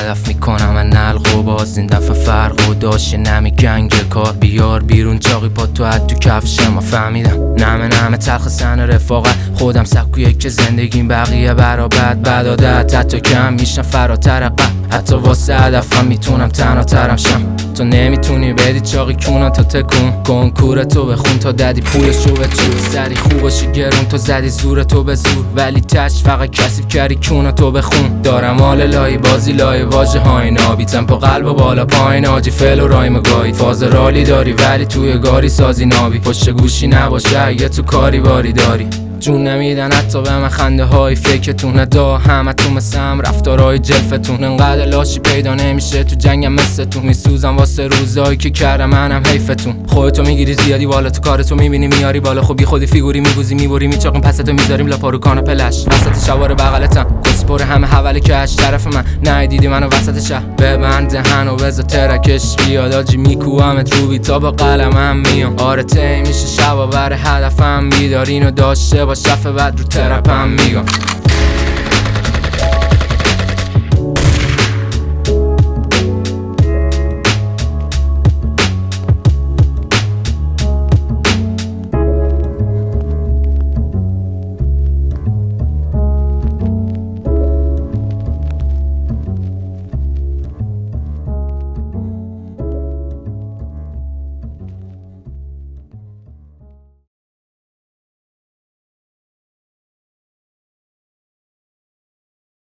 هدف میکنم من نلق و باز این دفعه فرق و داشت نمی گنگ کار بیار بیرون چاقی پا تو حد تو کفشم ما فهمیدم نمه تلخ سن رفاقت خودم سکویه که زندگیم بقیه برابد بد عادت حتی کم میشن فراتر قد حتی واسه هدفم میتونم تنها ترم شم تو نمیتونی بدی چاقی کونان تو تکون کنکور تو بخون تا ددی پولشو به تو سری خوب باشی گرون تو زدی زور تو به زور ولی تش فقط کسیف کردی کونان تو بخون دارم حال لای بازی لای واژه های نابیتم پا قلب و بالا پایین آجی فل و رایم گاهی فاز رالی داری ولی توی گاری سازی نابی پشت گوشی نباشه اگه تو کاری باری داری جون نمیدن حتی به من خنده های فکرتون دا همه تو مثلم رفتارهای جلفتون انقدر لاشی پیدا نمیشه تو جنگم مثل تو میسوزم واسه روزایی که کردم منم حیفتون خودتو میگیری زیادی بالا تو کارتو میبینی میاری بالا خب بی خودی فیگوری میگوزی میبری میچاقیم پستو میذاریم لاپا رو کاناپه لش وسط شوار بغلتم گسپور همه حواله کش طرف من ندیدی منو وسط شهر ببند دهن و بذار ترکش بیاد آجی میکوامت رو بی تا با قلمم میام آره تی میشه شبا بر هدفم بیدارین و داشته باش شفه بعد رو ترپم میگم